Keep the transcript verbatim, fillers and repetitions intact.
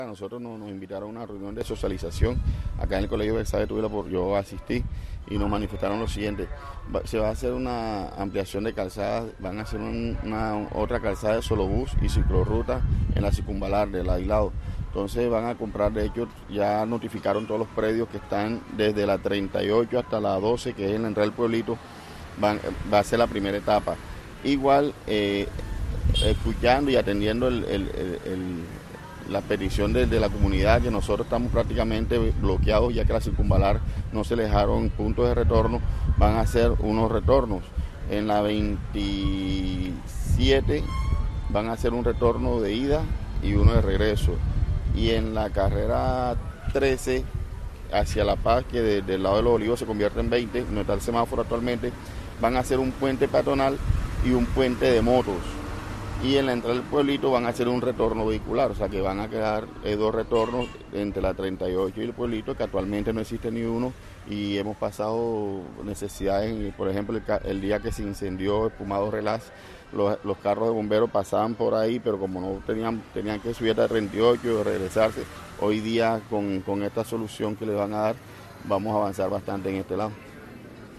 A nosotros nos, nos invitaron a una reunión de socialización acá en el Colegio Versailles Tuviera, por yo asistí y nos manifestaron lo siguiente: va, se va a hacer una ampliación de calzadas, van a hacer un, una otra calzada de solobús y ciclorruta en la circunvalar del aislado. Entonces van a comprar, de hecho ya notificaron todos los predios que están desde la treinta y ocho hasta la doce, que es en la entrada del pueblito, van, va a ser la primera etapa. Igual eh, escuchando y atendiendo el, el, el, el la petición de, de la comunidad, que nosotros estamos prácticamente bloqueados ya que la circunvalar no se le dejaron puntos de retorno, van a hacer unos retornos. En la veintisiete van a hacer un retorno de ida y uno de regreso. Y en la carrera trece hacia La Paz, que de, del lado de los Olivos se convierte en veinte, no está el semáforo actualmente, van a hacer un puente peatonal y un puente de motos. Y en la entrada del pueblito van a hacer un retorno vehicular, o sea que van a quedar eh, dos retornos entre la treinta y ocho y el pueblito, que actualmente no existe ni uno, y hemos pasado necesidades. Por ejemplo, el, el día que se incendió Espumado Relaz, los, los carros de bomberos pasaban por ahí, pero como no tenían, tenían que subir hasta treinta y ocho y regresarse, hoy día con, con esta solución que le van a dar, vamos a avanzar bastante en este lado.